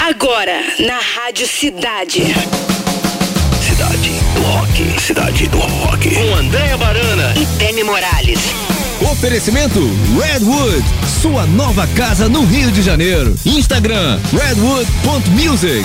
Agora, na Rádio Cidade. Cidade do Rock. Cidade do Rock. Com Andréa Barana e Demi Morales. Oferecimento Redwood, sua nova casa no Rio de Janeiro. Instagram, redwood.music.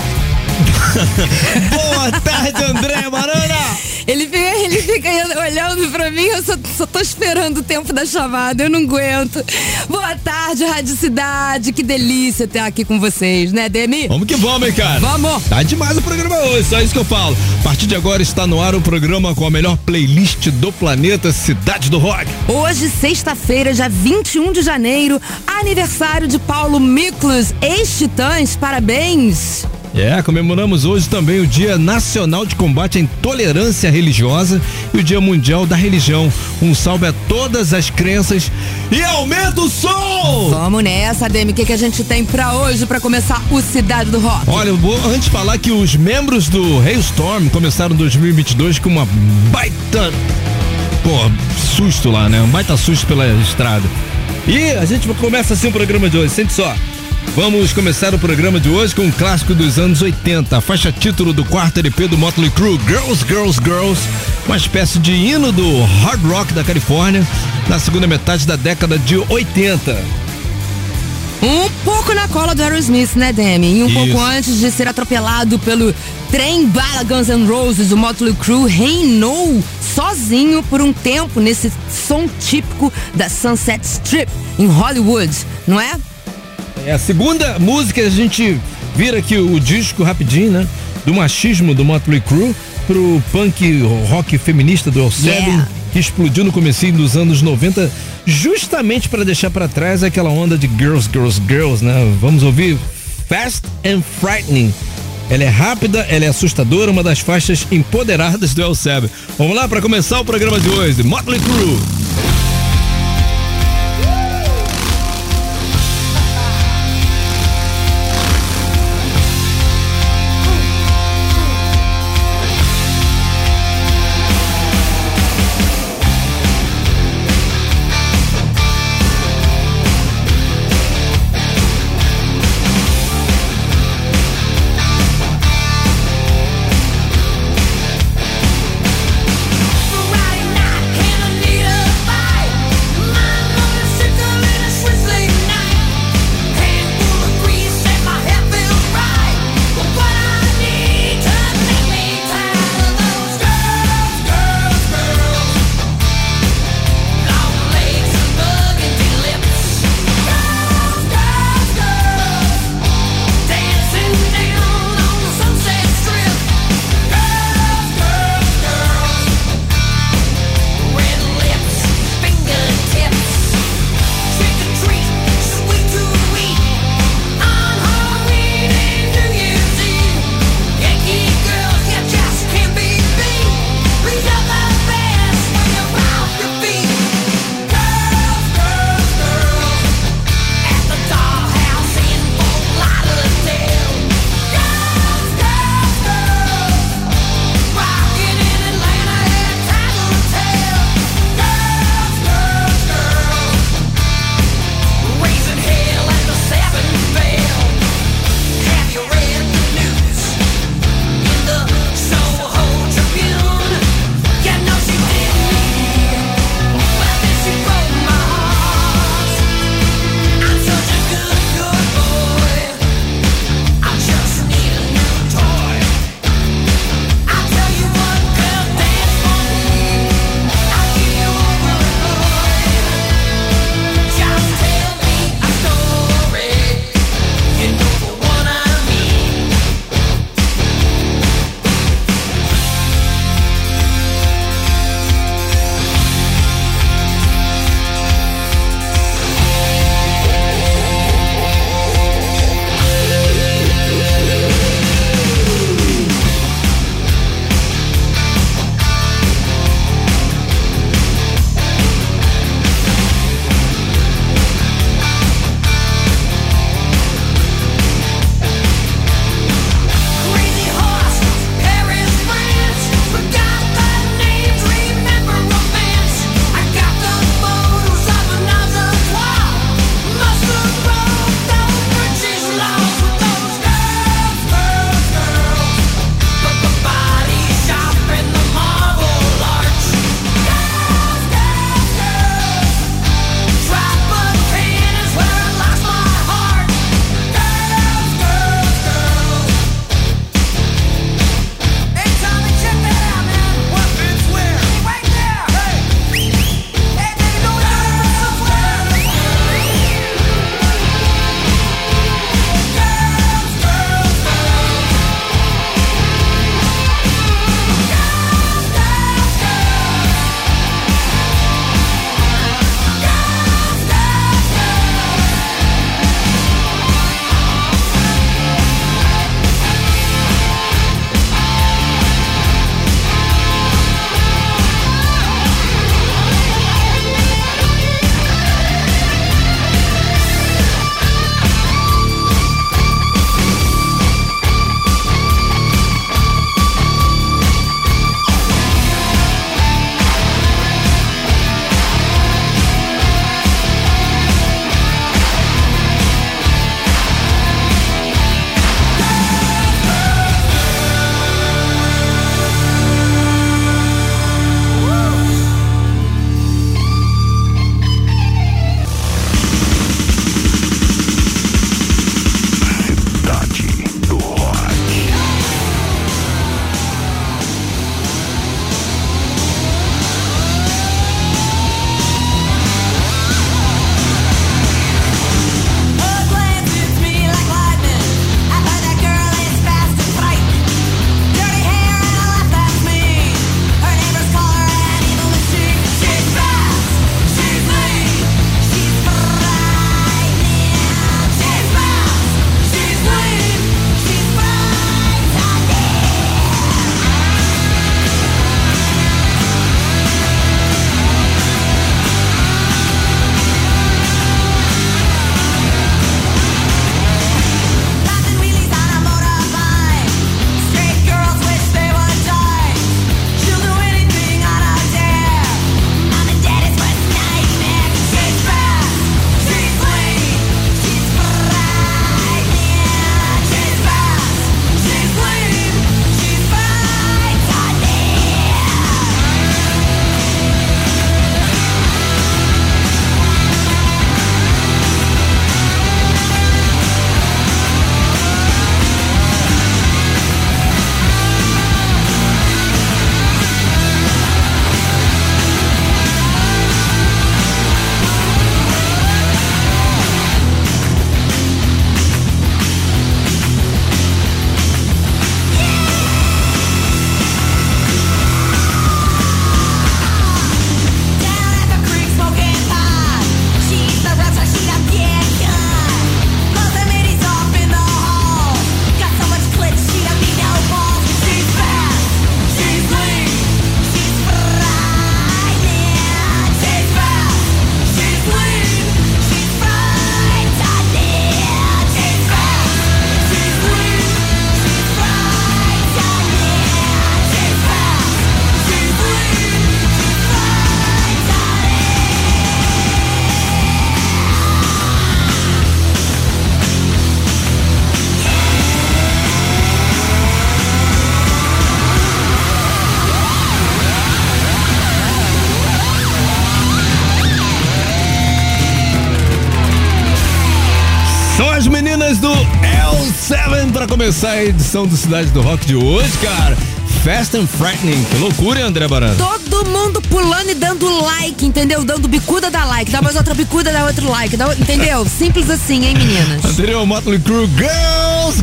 Boa tarde, Andréa Barana. Ele fica olhando pra mim, eu só tô esperando o tempo da chamada, eu não aguento. Boa tarde, Rádio Cidade, que delícia estar aqui com vocês, né, Demi? Vamos que vamos, hein, cara? Vamos! Tá demais o programa hoje, só isso que eu falo. A partir de agora está no ar o programa com a melhor playlist do planeta, Cidade do Rock. Hoje, sexta-feira, dia 21 de janeiro, aniversário de Paulo Miklos, ex-Titãs, parabéns! Comemoramos hoje também o Dia Nacional de Combate à Intolerância Religiosa e o Dia Mundial da Religião. Um salve a todas as crenças e aumenta o som! Vamos nessa, Demi, o que a gente tem pra hoje, pra começar o Cidade do Rock? Olha, eu vou antes falar que os membros do Hailstorm começaram 2022 com uma baita, susto lá, né? Um baita susto pela estrada. E a gente começa assim o programa de hoje, sente só. Vamos começar o programa de hoje com um clássico dos anos 80, a faixa título do quarto LP do Motley Crue, Girls, Girls, Girls, uma espécie de hino do hard rock da Califórnia na segunda metade da década de 80. Um pouco na cola do Aerosmith, né, Demi? E um pouco antes de ser atropelado pelo trem bala Guns N' Roses, o Motley Crue reinou sozinho por um tempo nesse som típico da Sunset Strip, em Hollywood, não é? É a segunda música, a gente vira aqui o disco rapidinho, né? Do machismo do Motley Crue pro punk rock feminista do Elsevier, que explodiu no comecinho dos anos 90, justamente para deixar para trás aquela onda de Girls, Girls, Girls, né? Vamos ouvir Fast and Frightening. Ela é rápida, ela é assustadora, uma das faixas empoderadas do Elsevier. Vamos lá para começar o programa de hoje, Motley Crue. Friday night, can I need a fight? 7 para começar a edição do Cidade do Rock de hoje, cara. Fast and Frightening. Que loucura, hein, André Barana? Todo mundo pulando e dando like, entendeu? Dando bicuda, dá like. Dá mais outra bicuda, dá outro like. Entendeu? Simples assim, hein, meninas? Anterior, Motley Crue, Girls.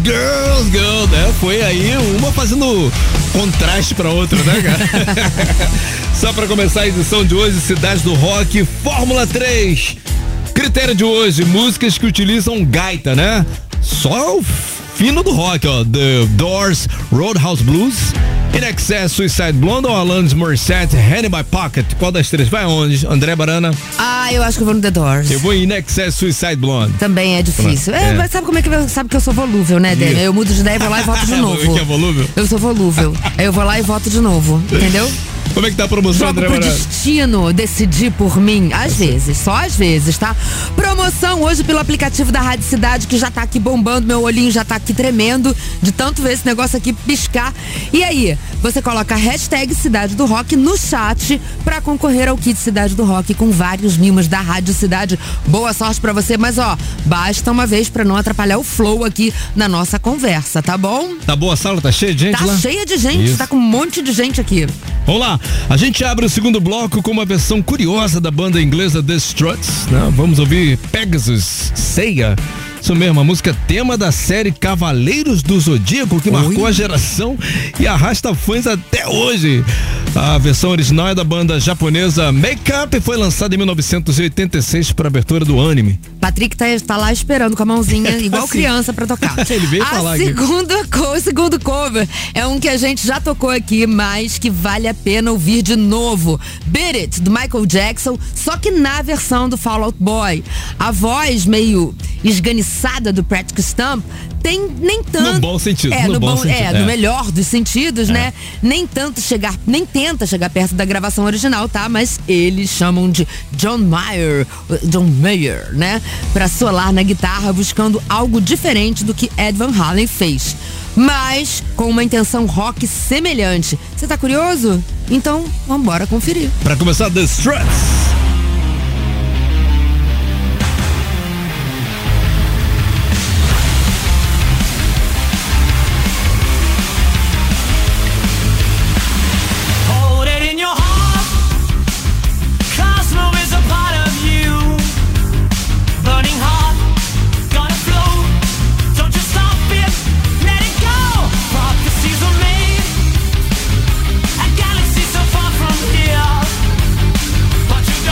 Foi aí uma fazendo contraste pra outra, né, cara? Só pra começar a edição de hoje, Cidade do Rock, Fórmula 3. Critério de hoje, músicas que utilizam gaita, né? Só o fino do rock, ó. The Doors, Roadhouse Blues, In Excess, Suicide Blonde ou Alanis Morissette, Hand in My Pocket? Qual das três? Vai onde? André Barana? Eu acho que eu vou no The Doors. Eu vou em In Excess, Suicide Blonde. Também é difícil. Mas sabe como é que sabe que eu sou volúvel, né, Dani? Eu mudo de ideia, vou lá e voto de novo. Que é volúvel? Eu sou volúvel. Aí eu vou lá e voto de novo, entendeu? Como é que tá a promoção, Jogo André pro Barana? destino decidir por mim. Às vezes, só às vezes, tá? Promoção hoje pelo aplicativo da Rádio Cidade, que já tá aqui bombando, meu olhinho já tá aqui tremendo de tanto ver esse negócio aqui piscar. E aí, você coloca a hashtag Cidade do Rock no chat pra concorrer ao kit Cidade do Rock com vários mimos da Rádio Cidade. Boa sorte pra você, mas basta uma vez pra não atrapalhar o flow aqui na nossa conversa, tá bom? Tá boa a sala? Tá cheia de gente lá? Tá cheia de gente, Isso. tá com um monte de gente aqui. Vamos lá, a gente abre o segundo bloco com uma versão curiosa da banda inglesa The Struts, né? Vamos ouvir Pegasus, Seiya. Isso mesmo, a música tema da série Cavaleiros do Zodíaco, que marcou a geração e arrasta fãs até hoje. A versão original é da banda japonesa Make Up e foi lançada em 1986 para abertura do anime. Patrick tá lá esperando com a mãozinha, igual criança pra tocar. Ele veio falar aqui. O segundo cover é um que a gente já tocou aqui, mas que vale a pena ouvir de novo. Beat It, do Michael Jackson, só que na versão do Fall Out Boy. A voz meio esganiçada do Patrick Stump tem nem tanto... No bom sentido. No melhor dos sentidos, né? Nem tenta chegar perto da gravação original, tá? Mas eles chamam de John Mayer, né? Pra solar na guitarra, buscando algo diferente do que Ed Van Halen fez. Mas com uma intenção rock semelhante. Você tá curioso? Então, vambora conferir. Pra começar, The Struts. But you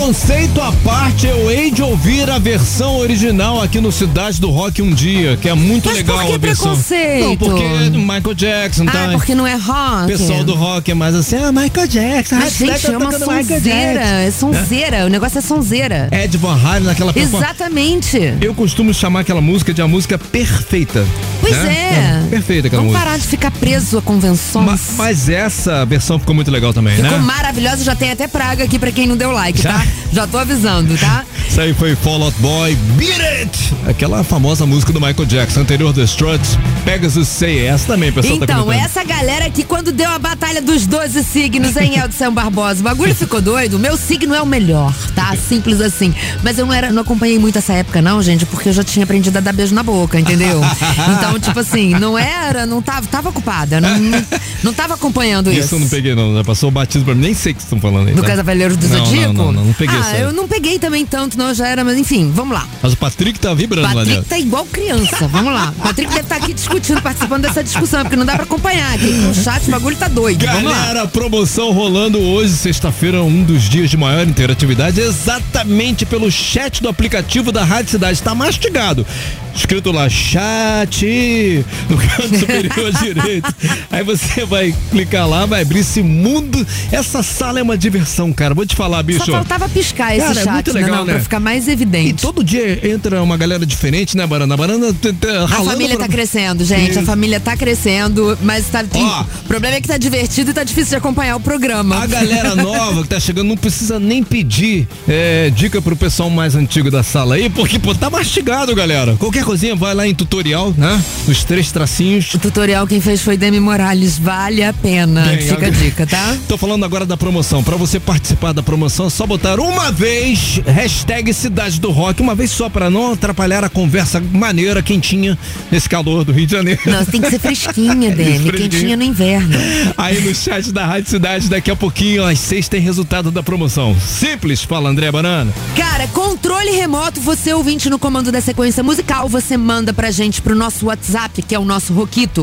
Preconceito à parte, eu hei de ouvir a versão original aqui no Cidade do Rock um dia, que é muito Mas legal por que a versão. preconceito? Não, porque Michael Jackson, tá? Porque não é rock. O pessoal do rock é mais assim, Michael Jackson. Mas, gente, é uma sonzeira. É sonzeira. O negócio é sonzeira. Ed Van Halen naquela performance. Exatamente. Eu costumo chamar aquela música de a música perfeita. Pois né? Perfeita aquela música. música. Vamos parar de ficar preso a convenções. Mas essa versão ficou muito legal também, ficou maravilhosa, já tem até praga aqui pra quem não deu like, tá? Já tô avisando, tá? Isso aí foi Fall Out Boy, Beat It! Aquela famosa música do Michael Jackson, anterior do Struts, Pegasus Say, essa também, pessoal. Então, tá essa galera aqui, quando deu a batalha dos 12 signos em Edson Barbosa, o bagulho ficou doido, o meu signo é o melhor, tá? Simples assim. Mas eu não acompanhei muito essa época não, gente, porque eu já tinha aprendido a dar beijo na boca, entendeu? Então, tipo assim, não tava ocupada, não tava acompanhando isso. Isso eu não peguei não, já passou o batismo pra mim, nem sei o que vocês estão falando aí. Do Cavaleiros do Zodíaco? Não peguei isso. Eu não peguei também tanto, não, já era, mas enfim, vamos lá. Mas o Patrick tá vibrando lá dentro. Patrick tá igual criança, vamos lá. O Patrick deve estar aqui discutindo, participando dessa discussão, porque não dá pra acompanhar aqui no chat, o bagulho tá doido. Galera, promoção rolando hoje, sexta-feira, um dos dias de maior interatividade, exatamente pelo chat do aplicativo da Rádio Cidade, tá mastigado. Escrito lá, chat, no canto superior direito. Aí você vai clicar lá, vai abrir esse mundo. Essa sala é uma diversão, cara. Vou te falar, bicho. Só faltava piscar esse chat, é muito legal, né? Pra ficar mais evidente. E todo dia entra uma galera diferente, né, Barana? A família tá crescendo, gente. A família tá crescendo, mas o problema é que tá divertido e tá difícil de acompanhar o programa. A galera nova que tá chegando não precisa nem pedir dica pro pessoal mais antigo da sala aí, porque, tá mastigado, galera. Qualquer coisinha, vai lá em tutorial, né? Os 3 tracinhos. O tutorial quem fez foi Demi Morales, vale a pena. Fica a dica, tá? Tô falando agora da promoção. Pra você participar da promoção, é só botar uma vez, hashtag Cidade do Rock, uma vez só, pra não atrapalhar a conversa maneira, quentinha, nesse calor do Rio de Janeiro. Não, tem que ser fresquinha, Demi, quentinha no inverno. Aí no chat da Rádio Cidade, daqui a pouquinho, às 6, tem resultado da promoção. Simples, fala André Banana. Cara, controle remoto, você ouvinte no comando da sequência musical, você manda pra gente pro nosso WhatsApp, que é o nosso Roquito,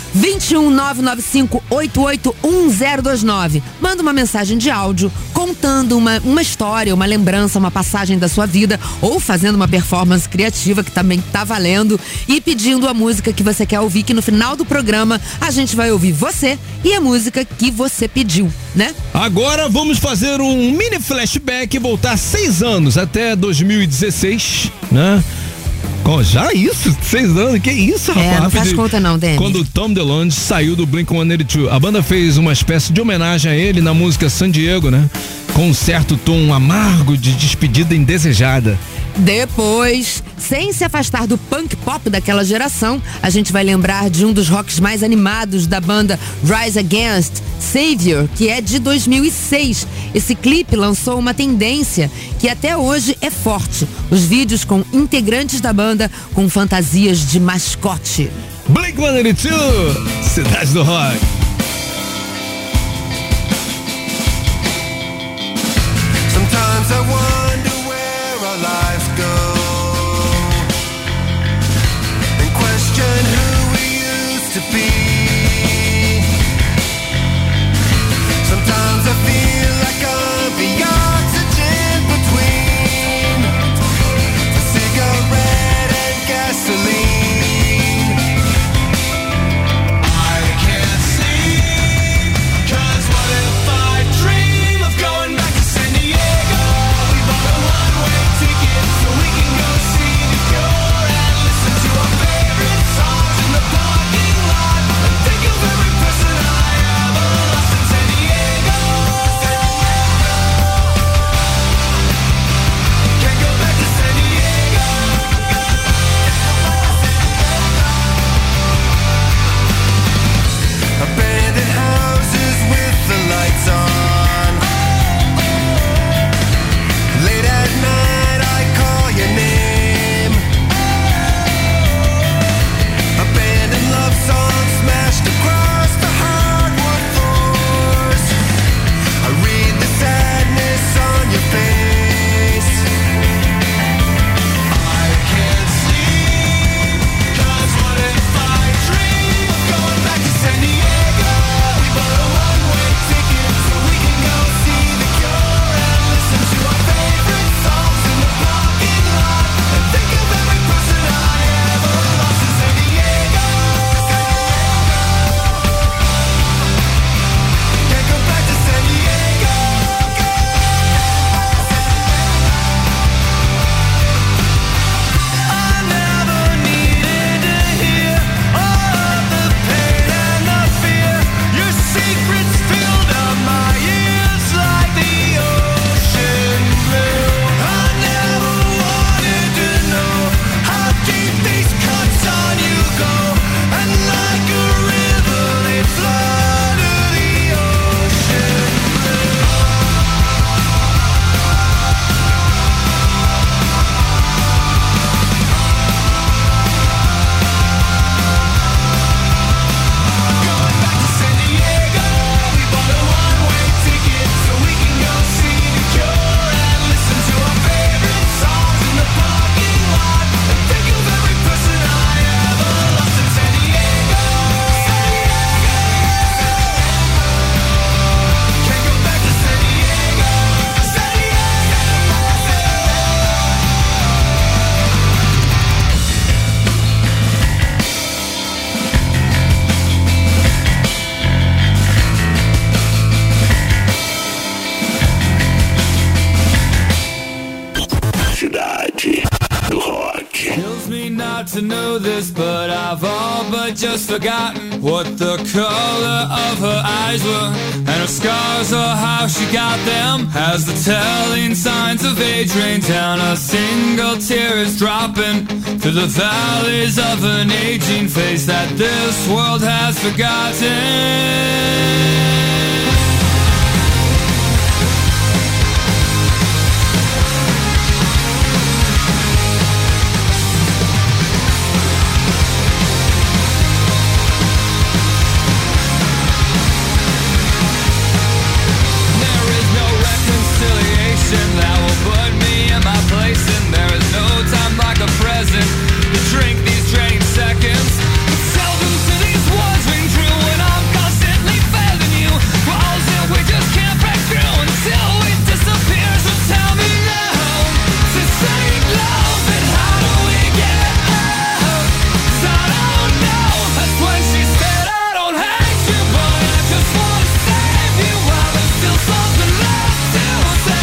21995881029. Manda uma mensagem de áudio contando uma história, uma lembrança, uma passagem da sua vida, ou fazendo uma performance criativa, que também tá valendo, e pedindo a música que você quer ouvir, que no final do programa a gente vai ouvir você e a música que você pediu, né? Agora vamos fazer um mini flashback e voltar 6 anos, até 2016, né? Já isso? 6 anos? Que isso, rapaz? Não faz conta não, Demi. Quando o Tom DeLonge saiu do Blink-182, a banda fez uma espécie de homenagem a ele na música San Diego, né? Com um certo tom amargo de despedida indesejada. Depois, sem se afastar do punk pop daquela geração, a gente vai lembrar de um dos rocks mais animados da banda Rise Against, Savior, que é de 2006. Esse clipe lançou uma tendência que até hoje é forte. Os vídeos com integrantes da banda com fantasias de mascote. Blink-182, Cidade do Rock. Sometimes I wonder where our lives go and question who we used to be. Sometimes I feel like I'm the oxygen between a cigarette and gasoline. I can't sleep, 'cause what if I dream of going back to San Diego? We bought a one-way ticket so we can go see The Cure and listen to our favorite songs in the parking lot. to know this, but I've all but just forgotten what the color of her eyes were, and her scars or how she got them. As the telling signs of age rain down, a single tear is dropping through the valleys of an aging face that this world has forgotten. That will put me in my place, and there is no time like the present to drink these draining seconds. But seldom do these words ring true when I'm constantly failing you. Walls that we just can't break through until we disappear. So tell me now, this ain't love, and how do we get out? 'Cause I don't know. That's when she said I don't hate you, but I just wanna save you while there's still something left to say.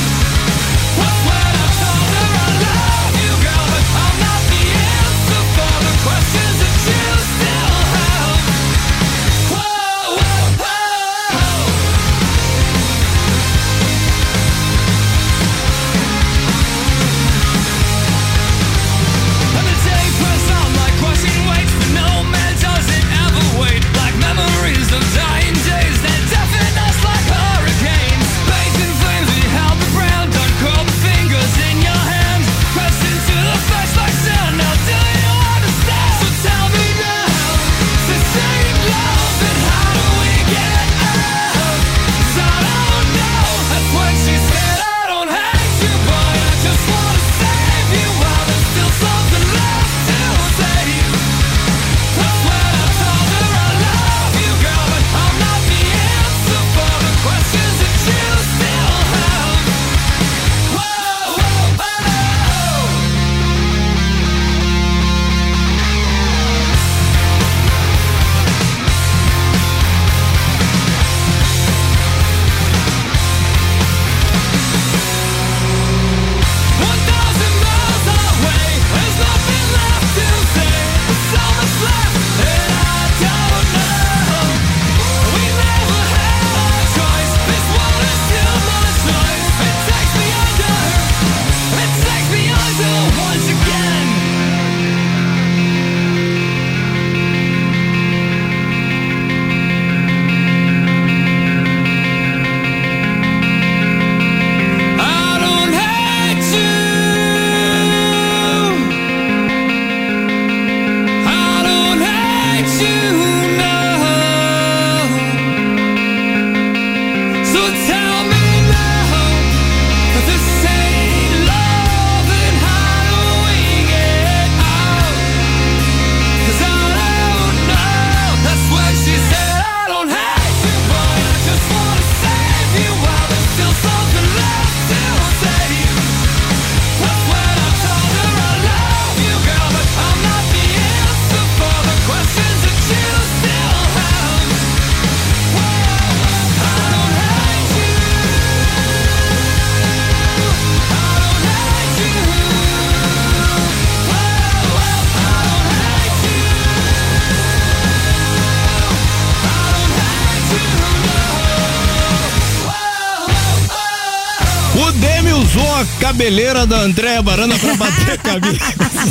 Usou a cabeleira da Andréa Barana pra bater a cabeça.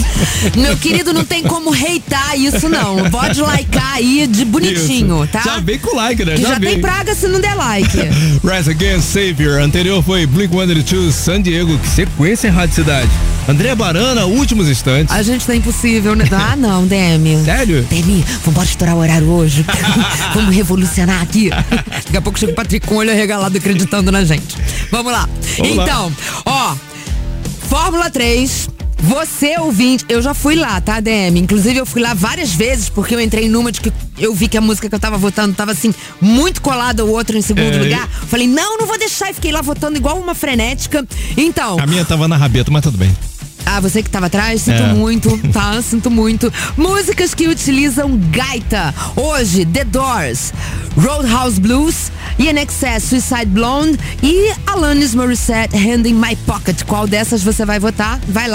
Meu querido, não tem como hatear isso, não. Pode likear aí de bonitinho, isso. Tá? Já vem com like, né? Já tem praga se não der like. Rise Against Savior. Anterior foi Blink-182, San Diego. Que sequência em Rádio Cidade. Andréa Barana, últimos instantes. A gente tá impossível, né? Ah, não, Demi. Sério? Demi, vamos estourar o horário hoje. Vamos revolucionar aqui. Daqui a pouco chega o Patrick com o olho arregalado acreditando na gente. Vamos lá. Então, ó, Fórmula 3. Você, ouvinte, eu já fui lá, tá, DM? Inclusive, eu fui lá várias vezes, porque eu entrei numa de que eu vi que a música que eu tava votando tava, assim, muito colada, o outro em segundo lugar. Falei, não vou deixar, e fiquei lá votando igual uma frenética. Então... A minha tava na rabeta, mas tudo bem. Ah, você que tava atrás, sinto muito, tá? Sinto muito. Músicas que utilizam gaita. Hoje, The Doors, Roadhouse Blues, INXS, Suicide Blonde e Alanis Morissette, Hand in My Pocket. Qual dessas você vai votar? Vai lá,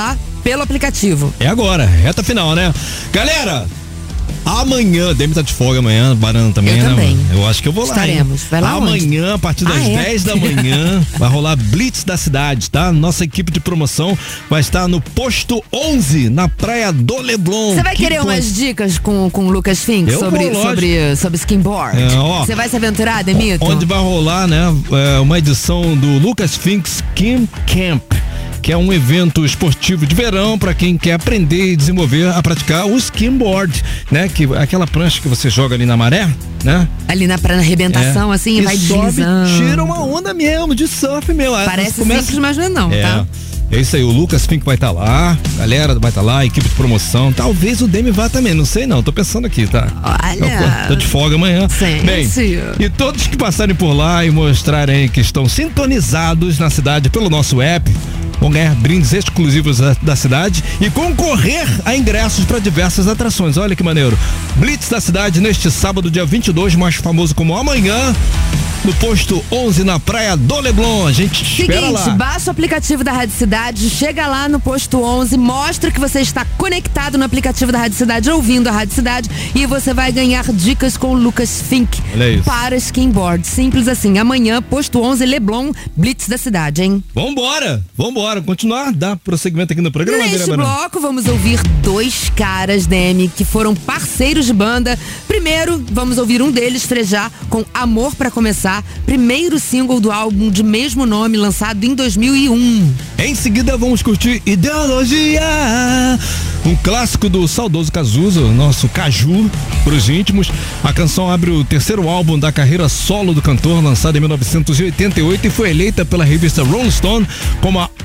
pelo aplicativo. É agora, reta final, né? Galera, amanhã, Demi tá de folga amanhã, Barana também, eu também. Né? Eu acho que eu vou lá. Estaremos. Vai lá amanhã, onde? a partir das 10 da manhã, vai rolar Blitz da cidade, tá? Nossa equipe de promoção vai estar no posto 11, na praia do Leblon. Você vai querer umas dicas com o Lucas Fink sobre skimboard? Você vai se aventurar, Demito? Onde vai rolar, né, uma edição do Lucas Fink Skim Camp, que é um evento esportivo de verão para quem quer aprender e desenvolver a praticar o skimboard, né? Que aquela prancha que você joga ali na maré, né? Ali na arrebentação, assim, e vai deslizando. Tira uma onda mesmo, de surf mesmo. Parece simples, mas não é tá? É isso aí, o Lucas Fink vai estar lá, galera vai estar lá, equipe de promoção, talvez o Demi vá também, não sei não, tô pensando aqui, tá? Olha, tô de folga amanhã. Bem, e todos que passarem por lá e mostrarem que estão sintonizados na cidade pelo nosso app, vão ganhar brindes exclusivos da cidade e concorrer a ingressos para diversas atrações. Olha que maneiro. Blitz da cidade neste sábado, dia 22, mais famoso como amanhã, no posto 11, na praia do Leblon. A gente espera lá. Baixa o aplicativo da Rádio Cidade, chega lá no posto 11, mostra que você está conectado no aplicativo da Rádio Cidade, ouvindo a Rádio Cidade, e você vai ganhar dicas com o Lucas Fink para skimboard. Simples assim. Amanhã, posto 11, Leblon, Blitz da cidade, hein? Vambora, continuar, dar prosseguimento aqui no programa. Neste bloco, vamos ouvir dois caras, Demi, que foram parceiros de banda. Primeiro, vamos ouvir um deles frejar com Amor Pra Começar, primeiro single do álbum de mesmo nome, lançado em 2001. Em seguida, vamos curtir Ideologia, um clássico do saudoso Cazuza, nosso Caju, pros íntimos. A canção abre o terceiro álbum da carreira solo do cantor, lançado em 1988, e foi eleita pela revista Rolling Stone como a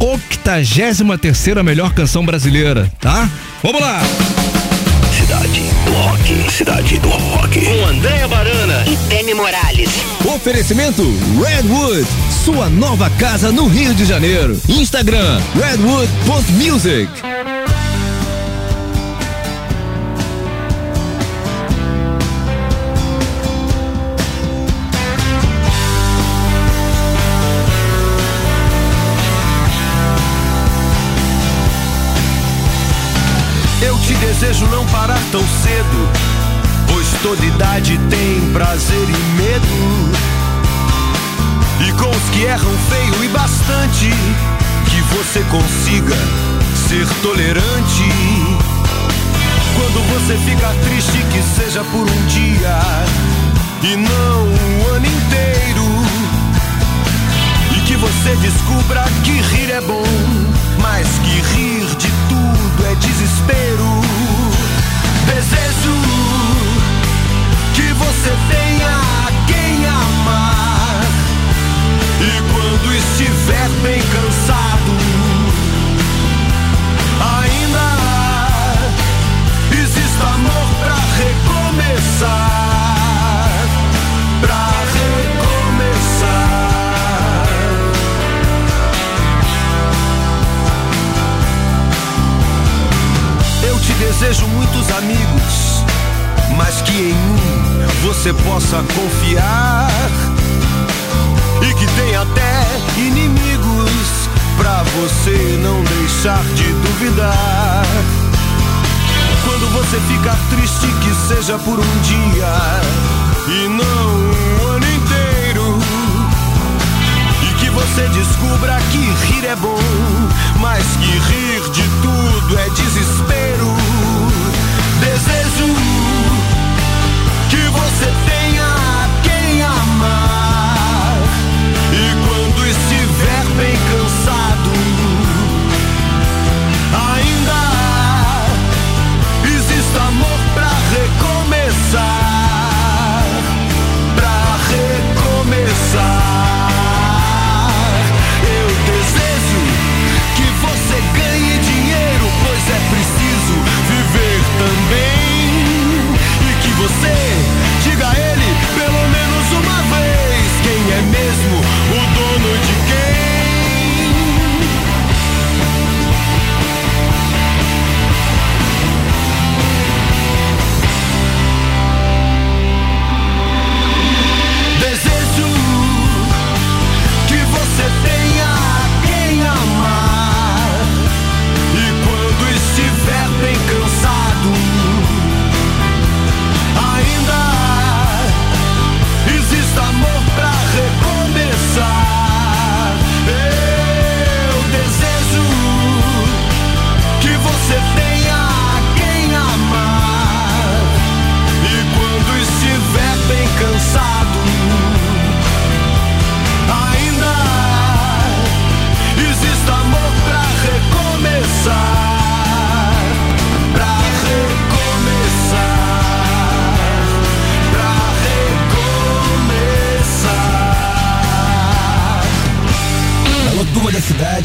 83ª melhor canção brasileira, tá? Vamos lá! Cidade do Rock, Cidade do Rock, com Andréa Barana e Demi Morales. Oferecimento Redwood, sua nova casa no Rio de Janeiro. Instagram, redwood.music. Desejo não parar tão cedo, pois toda idade tem prazer e medo. E com os que erram feio e bastante, que você consiga ser tolerante. Quando você ficar triste, que seja por um dia e não um ano inteiro. E que você descubra que rir é bom, mas que rir de tudo é desespero. Desejo que você tenha quem amar, e quando estiver bem cansado, ainda existe amor pra recomeçar, pra recomeçar. Eu te desejo muitos amigos, mas que em mim você possa confiar, e que tenha até inimigos pra você não deixar de duvidar. Quando você ficar triste, que seja por um dia e não um ano inteiro. E que você descubra que rir é bom, mas que rir de tudo é desespero. Desejo que você tenha quem amar, e quando estiver bem cansado, ainda existe amor pra recomeçar, pra recomeçar. Eu desejo que você ganhe dinheiro, pois é preciso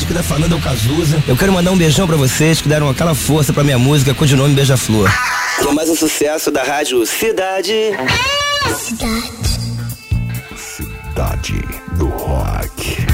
aqui da Fernanda Cazuza. Eu quero mandar um beijão pra vocês que deram aquela força pra minha música codinome Beija-Flor. Que é mais um sucesso da rádio Cidade. Cidade do Rock.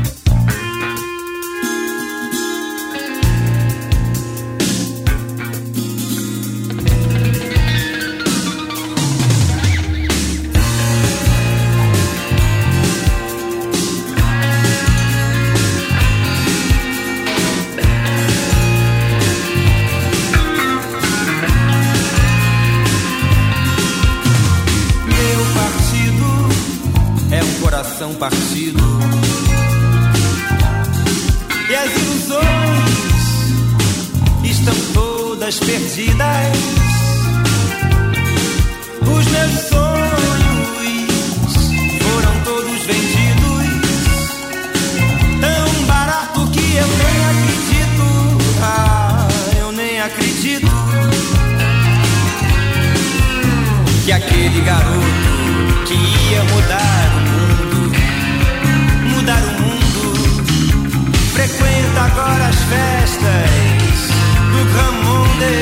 Partido e as ilusões estão todas perdidas. Os meus sonhos foram todos vendidos, tão barato que eu nem acredito. Eu nem acredito que aquele garoto que ia mudar o frequenta agora as festas do Grand Monde.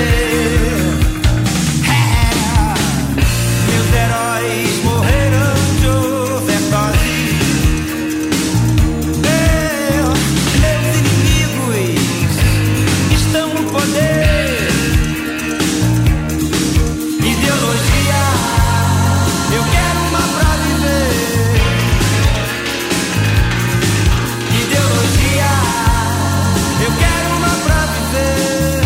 Meus heróis morreram de overdose. Meus inimigos estão no poder. Ideologia, eu quero uma pra viver. Ideologia, eu quero uma pra viver.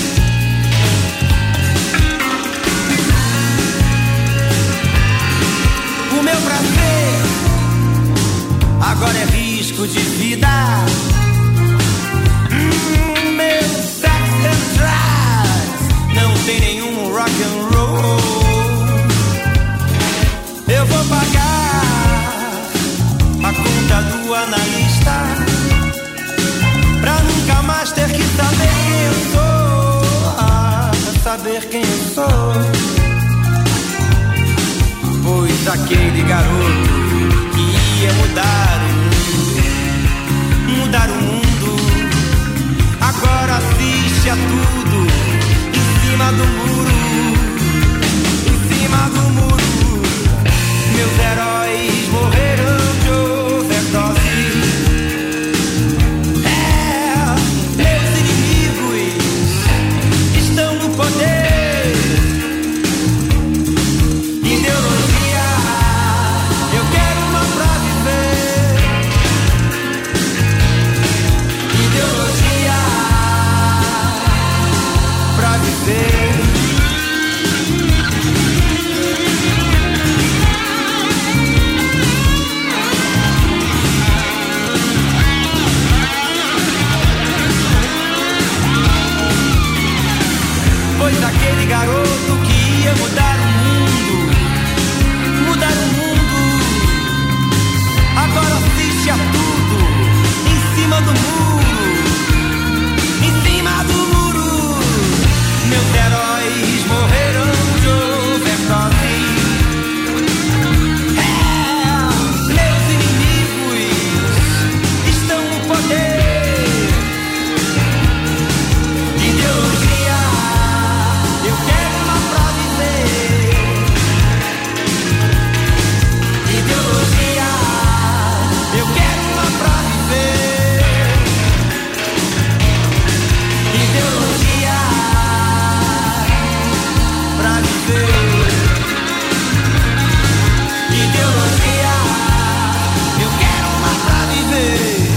O meu prazer agora é risco de vida. Meu sex and drugs não tem nenhum rock and roll. Eu vou pagar a conta do analista pra nunca mais ter que saber quem eu sou. Saber quem eu sou. Pois aquele garoto que ia mudar o mundo, agora assiste a tudo em cima do muro. Em cima do muro. Meus heróis morreram de overdose. Meus inimigos estão no poder. Ideologia, eu quero uma pra viver. Ideologia, pra viver. Pois aquele garoto que ia mudar o mundo, agora assiste a tudo em cima do muro. Em cima do muro. Meus heróis morreram de overdose. Meus inimigos estão no poder. Ideologia, eu quero uma pra viver. Ideologia, eu quero uma pra viver. Ideologia, pra viver. Ideologia, eu quero uma pra viver.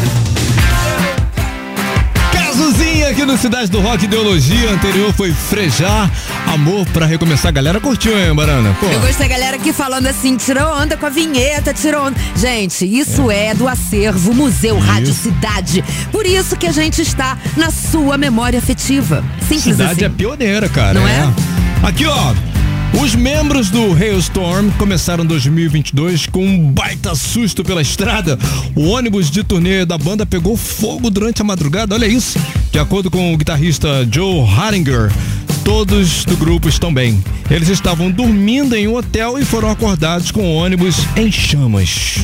Cazuzinha aqui no Cidade do Rock. Ideologia anterior foi Frejá, Amor pra Recomeçar. A galera curtiu, hein, Barana? Pô. Eu gostei, galera aqui falando assim, tirou onda com a vinheta, tirou onda. Gente, isso é do acervo Museu Rádio Cidade. Por isso que a gente está na sua memória afetiva. Simples Cidade assim. é pioneira, cara. Não é? Aqui, ó. Os membros do Hailstorm começaram 2022 com um baita susto pela estrada. O ônibus de turnê da banda pegou fogo durante a madrugada, olha isso. De acordo com o guitarrista Joe Hardinger, todos do grupo estão bem. Eles estavam dormindo em um hotel e foram acordados com o ônibus em chamas.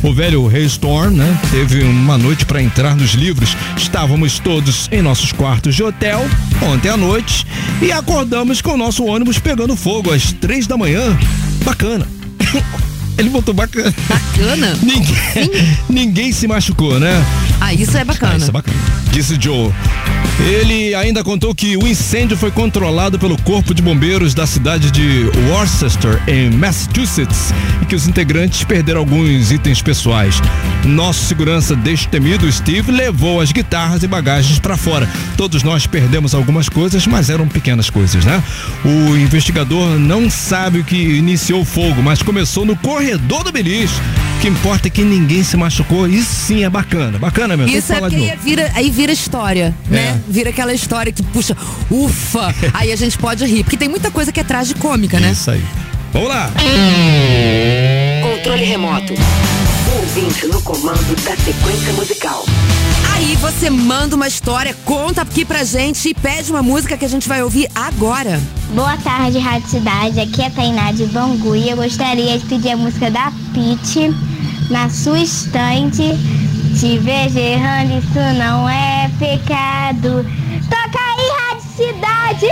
O velho Hailstorm, né? Teve uma noite para entrar nos livros. Estávamos todos em nossos quartos de hotel ontem à noite e acordamos com o nosso ônibus pegando fogo às 3 da manhã. Bacana. Ele botou bacana. Bacana? Ninguém se machucou, né? Ah, isso é bacana. Isso é bacana. Disse Joe. Ele ainda contou que o incêndio foi controlado pelo Corpo de Bombeiros da cidade de Worcester, em Massachusetts, e que os integrantes perderam alguns itens pessoais. Nosso segurança destemido, Steve, levou as guitarras e bagagens para fora. Todos nós perdemos algumas coisas, mas eram pequenas coisas, né? O investigador não sabe o que iniciou o fogo, mas começou no corredor do beliche. O que importa é que ninguém se machucou. Isso sim é bacana. Bacana mesmo. Isso é porque aí vira história, né? Vira aquela história que puxa, ufa, aí a gente pode rir. Porque tem muita coisa que é tragicômica, né? Isso aí. Vamos lá. Controle remoto. Ouvinte no comando da sequência musical. Aí você manda uma história, conta aqui pra gente e pede uma música que a gente vai ouvir agora. Boa tarde, Rádio Cidade. Aqui é a Tainá de Bangu e eu gostaria de pedir a música da Pitty, Na Sua Estante. Te vejo errando, isso não é pecado. Toca aí, Rádio Cidade!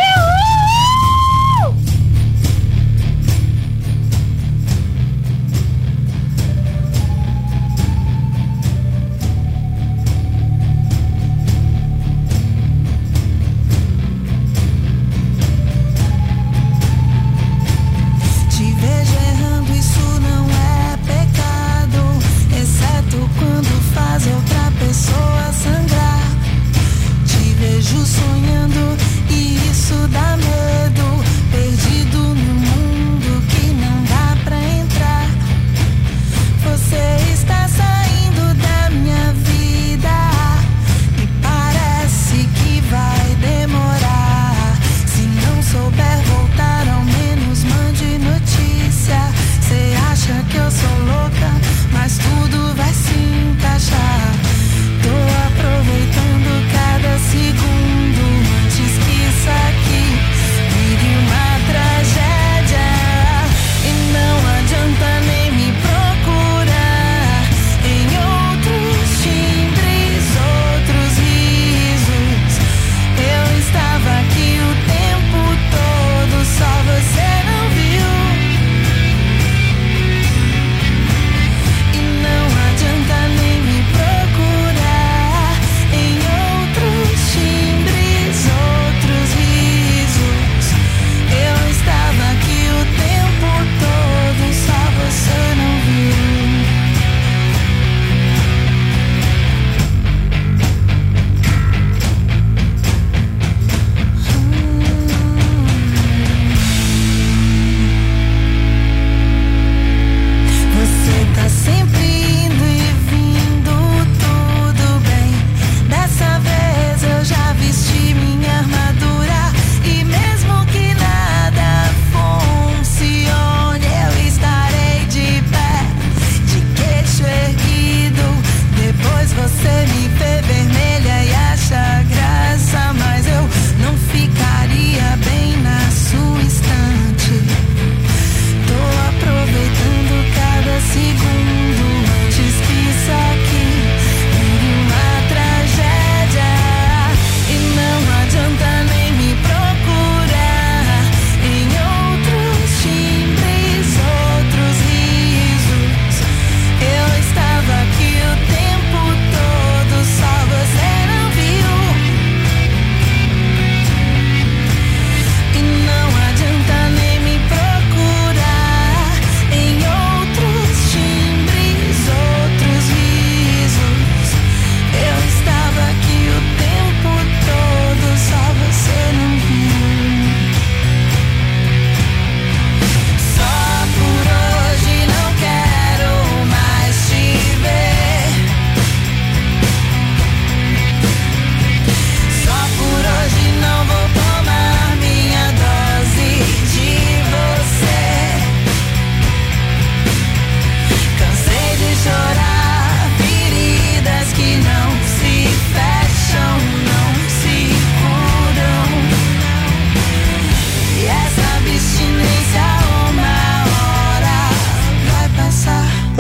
Te vejo errando, isso não é pecado, exceto quando faz outra pessoa sangrar. Te vejo sonhando e isso dá medo.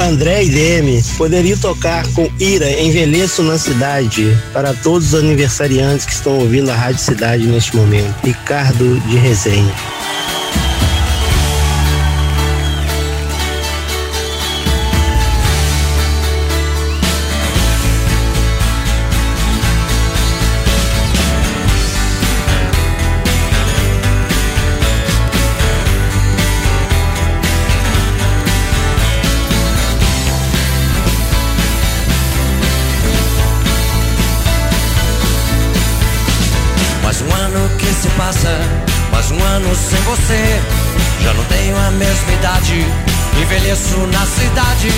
André e Demi, poderia tocar com Ira, Envelheço na Cidade, para todos os aniversariantes que estão ouvindo a Rádio Cidade neste momento. Ricardo de Resenha. Mais um ano sem você, já não tenho a mesma idade, envelheço na cidade.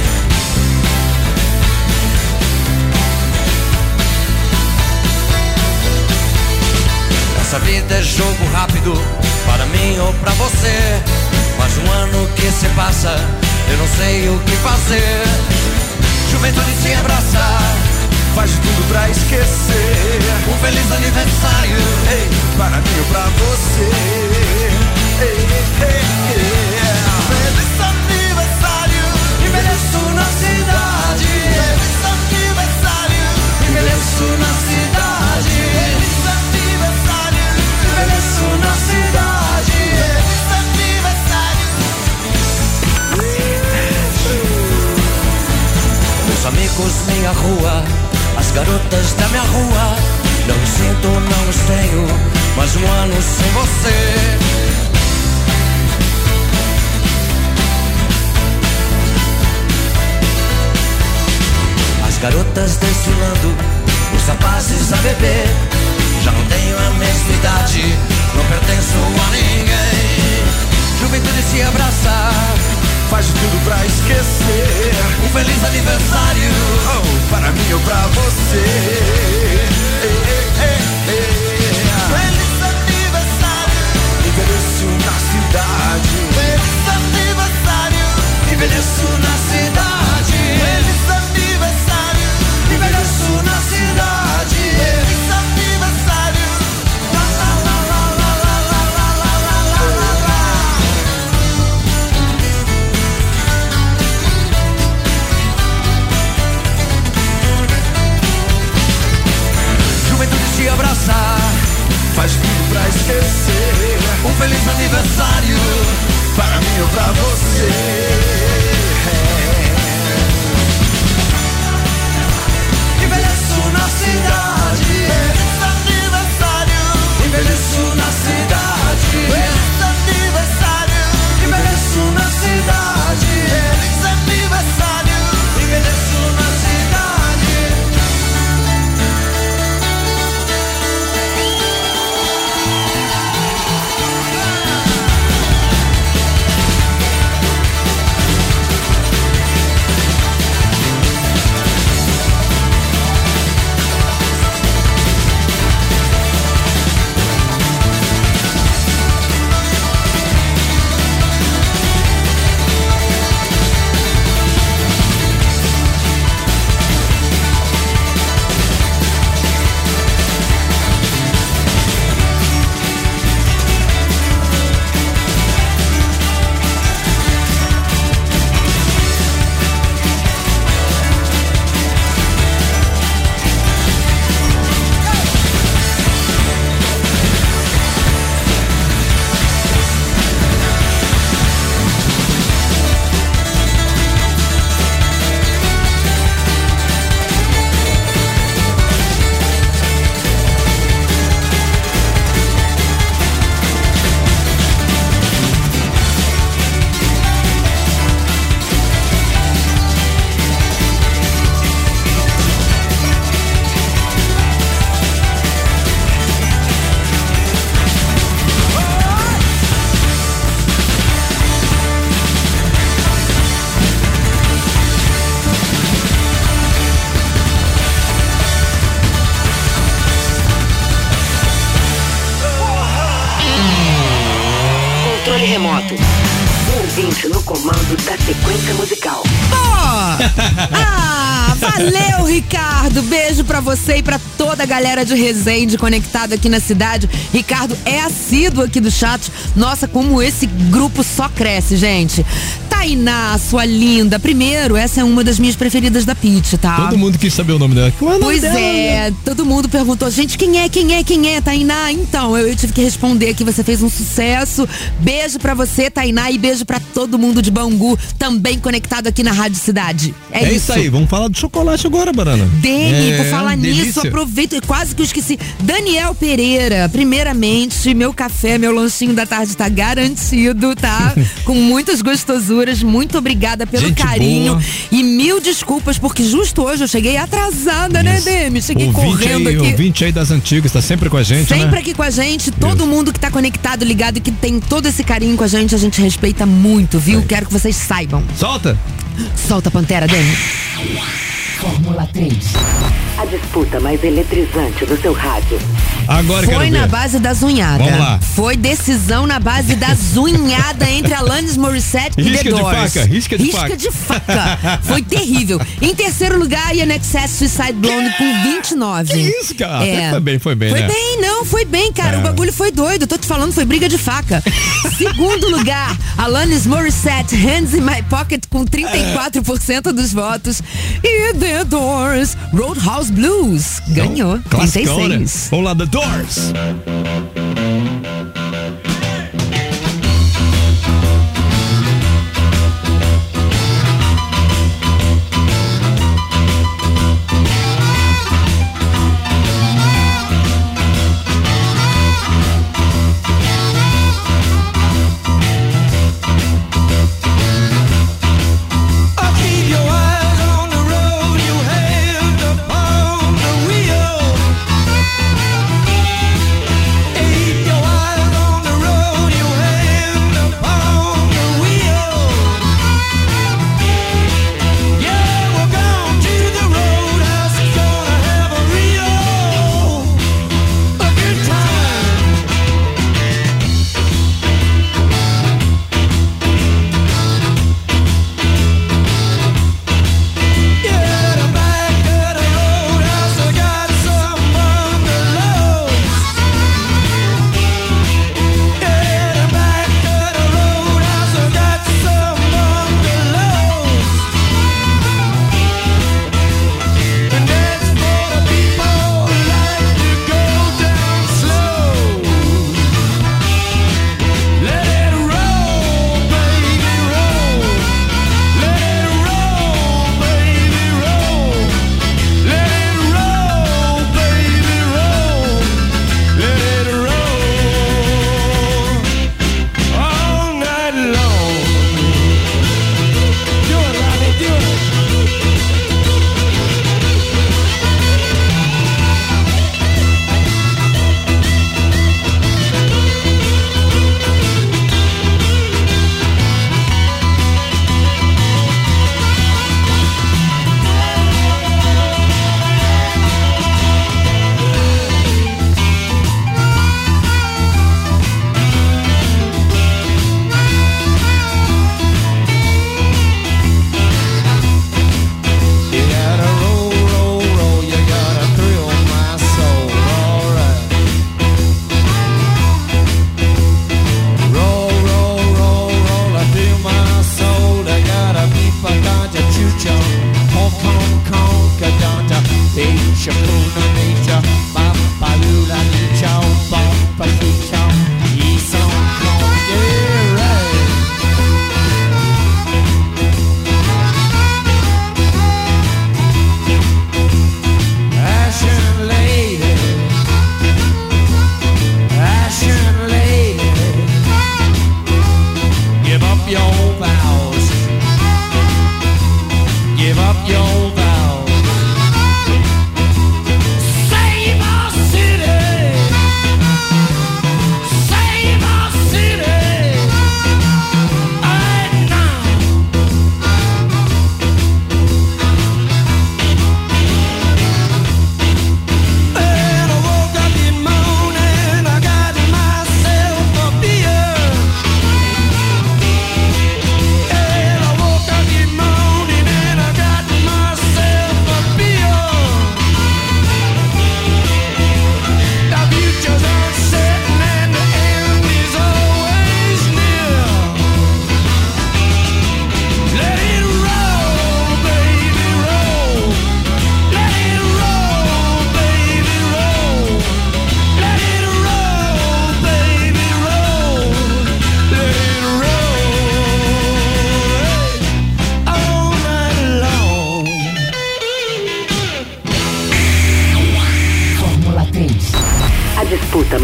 Essa vida é jogo rápido, para mim ou pra você. Mais um ano que se passa, eu não sei o que fazer. Juventude se abraça, faz de tudo pra esquecer. Um feliz aniversário, ei, para mim ou pra você. Ei, ei, ei. Feliz aniversário, envelheço na cidade. Feliz aniversário, envelheço na cidade. Feliz aniversário, envelheço na cidade. Feliz aniversário. Meus amigos, minha rua, as garotas da minha rua, não os sinto, não os tenho, mais um ano sem você. As garotas desfilando, os rapazes a beber, já não tenho a mesma idade, não pertenço a ninguém. Juventude se abraça, faz de tudo pra esquecer. Um feliz aniversário, oh, para mim ou pra você. Ei, ei, ei, ei. Feliz aniversário, envelheço na cidade. Feliz aniversário, envelheço na cidade. Feliz aniversário, envelheço na cidade. Feliz aniversário. La la la la la la la la la la la. Juventude se abraçar, faz tudo pra esquecer. Um feliz aniversário, para mim ou pra você. Envelheço na cidade. Feliz aniversário, envelheço na cidade. Feliz aniversário, envelheço na cidade. Feliz aniversário, envelheço na cidade. Controle remoto. Ouvinte no comando da sequência musical. Valeu, Ricardo. Beijo pra você e pra toda a galera de Resende conectado aqui na cidade. Ricardo é assíduo aqui do chat. Nossa, como esse grupo só cresce, gente. Tá Tainá, sua linda. Primeiro, essa é uma das minhas preferidas da Pitty, tá? Todo mundo quis saber o nome dela. Qual é o nome Pois dela? é, todo mundo perguntou, gente, quem é, Tainá? Então, eu tive que responder que você fez um sucesso. Beijo pra você, Tainá, e beijo pra todo mundo de Bangu, também conectado aqui na Rádio Cidade. É isso aí, vamos falar do chocolate agora, Barana. Dani, por falar delícia. nisso, aproveito, quase que eu esqueci. Daniel Pereira, primeiramente, meu café, meu lanchinho da tarde tá garantido, tá? Com muitas gostosuras, muito obrigada pelo Gente carinho. boa. E mil desculpas, porque justo hoje eu cheguei atrasada, né, Demi? Cheguei correndo aqui. Ouvinte aí das antigas, tá sempre com a gente, Sempre né? aqui com a gente, todo mundo que tá conectado, ligado e que tem todo esse carinho com a gente respeita muito, viu? Quero que vocês saibam. Solta! Solta, Pantera, Demi. Fórmula 3. A disputa mais eletrizante do seu rádio. Agora Foi quero na ver. base das unhadas. Vamos lá. Foi decisão na base das unhadas entre Alanis Morissette e Risca The de Doors. faca, risca de faca. Foi terrível. Em terceiro lugar, Ian Excess Suicide Blonde com 29. Que isso, cara? Foi bem, Foi né? bem, não, foi bem, cara. É. O bagulho foi doido. Tô te falando, foi briga de faca. Segundo lugar, Alanis Morissette, Hands in My Pocket com 34% dos votos. E The Doors, Roadhouse Blues. Ganhou. Classicão, né? 36. Vamos lá, The Doors.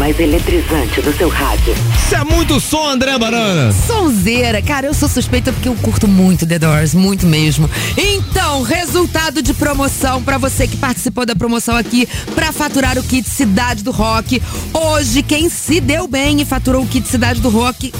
mais eletrizante do seu rádio. Isso é muito som, André Barana. Sonzeira. Cara, eu sou suspeita porque eu curto muito The Doors, muito mesmo. Então, resultado de promoção pra você que participou da promoção aqui pra faturar o kit Cidade do Rock. Hoje, quem se deu bem e faturou o kit Cidade do Rock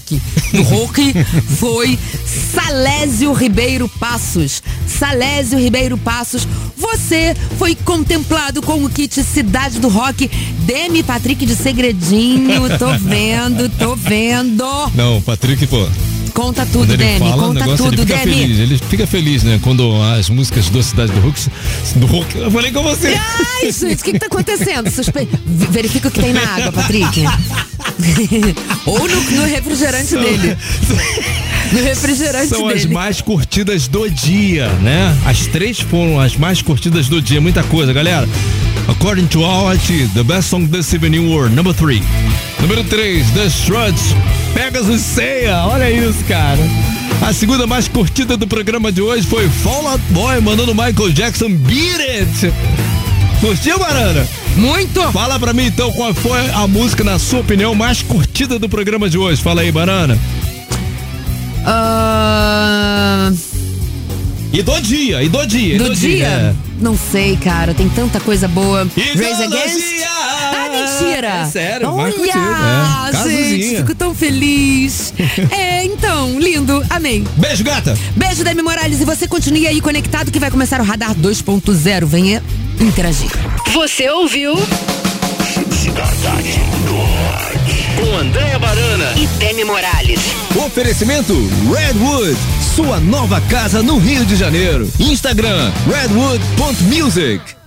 foi Salésio Ribeiro Passos. Salésio Ribeiro Passos, você foi contemplado com o kit Cidade do Rock. Demi, Patrick de segredinho, tô vendo. Não, Patrick, pô. Conta tudo, Demi, conta tudo, Demi. Ele fica feliz, né? Quando as músicas do Cidade do Rock. Eu falei com você. Ai, gente, o que tá acontecendo? Verifica o que tem na água, Patrick. Ou no refrigerante dele. No refrigerante São dele. as mais curtidas do dia, né? As 3 foram as mais curtidas do dia. Muita coisa, galera. According to our the best song this evening were number 3. Número 3, The Struts, Pegasus Ceia. Olha isso, cara. A segunda mais curtida do programa de hoje foi Fall Out Boy, mandando Michael Jackson Beat It. Curtiu, Barana? Muito! Fala pra mim então qual foi a música, na sua opinião, mais curtida do programa de hoje. Fala aí, Barana. E do dia? Do dia? É. Não sei, cara, tem tanta coisa boa. Raise Against? Ah, mentira! É sério, olha, gente, fico tão feliz. Então, lindo, amei. Beijo, gata! Beijo, Demi Morales, e você continue aí conectado que vai começar o Radar 2.0. Venha interagir. Você ouviu? Cidade do Rock. Com Andréa Barana E Demi Morales. Oferecimento Redwood, sua nova casa no Rio de Janeiro. Instagram, redwood.music.